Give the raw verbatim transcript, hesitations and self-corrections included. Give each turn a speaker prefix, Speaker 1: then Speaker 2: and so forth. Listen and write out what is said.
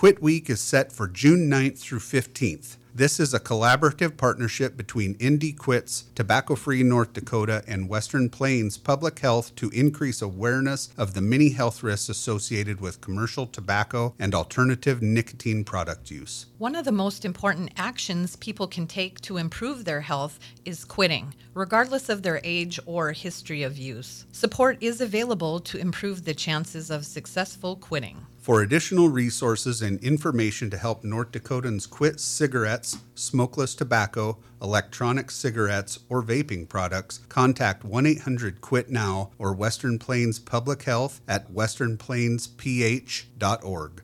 Speaker 1: Quit Week is set for June ninth through fifteenth. This is a collaborative partnership between Indie Quits, Tobacco-Free North Dakota, and Western Plains Public Health to increase awareness of the many health risks associated with commercial tobacco and alternative nicotine product use.
Speaker 2: One of the most important actions people can take to improve their health is quitting, regardless of their age or history of use. Support is available to improve the chances of successful quitting.
Speaker 1: For additional resources and information to help North Dakotans quit cigarettes, smokeless tobacco, electronic cigarettes, or vaping products, contact one eight hundred quit now or Western Plains Public Health at western plains p h dot org.